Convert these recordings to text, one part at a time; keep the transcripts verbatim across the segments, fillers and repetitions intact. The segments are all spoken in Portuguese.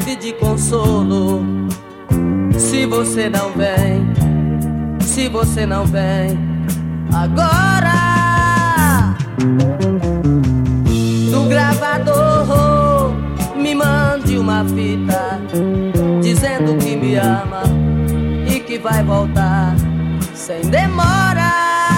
serve de consolo. Se você não vem, se você não vem agora, do gravador me mande uma fita dizendo que me ama e que vai voltar sem demora.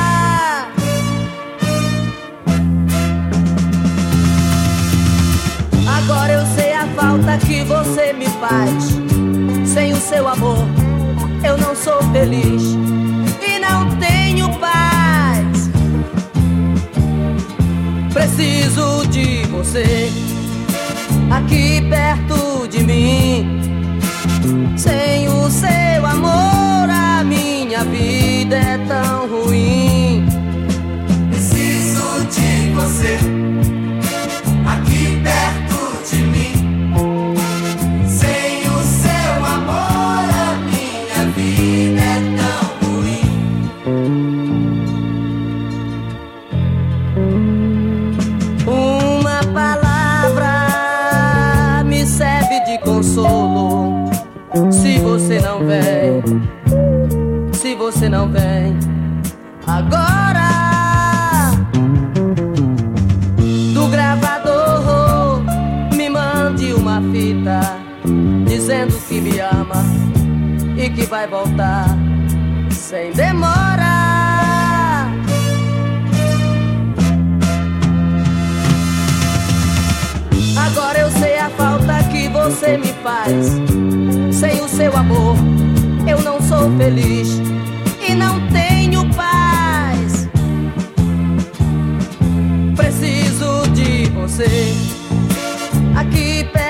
Agora eu sei a falta que você me faz. Sem o seu amor eu não sou feliz e não tenho paz. Preciso de você aqui perto de mim. Sem o seu amor a minha vida é tão ruim. Preciso de você aqui perto de mim. Sem o seu amor a minha vida é tão ruim. Uma palavra me serve de consolo. Se você não vem, se você não vem agora, do gravador me mande uma fita dizendo que me ama e que vai voltar sem demora. Agora eu sei a falta que você me faz. Sem o seu amor eu não sou feliz e não tenho paz. Preciso de você aqui perto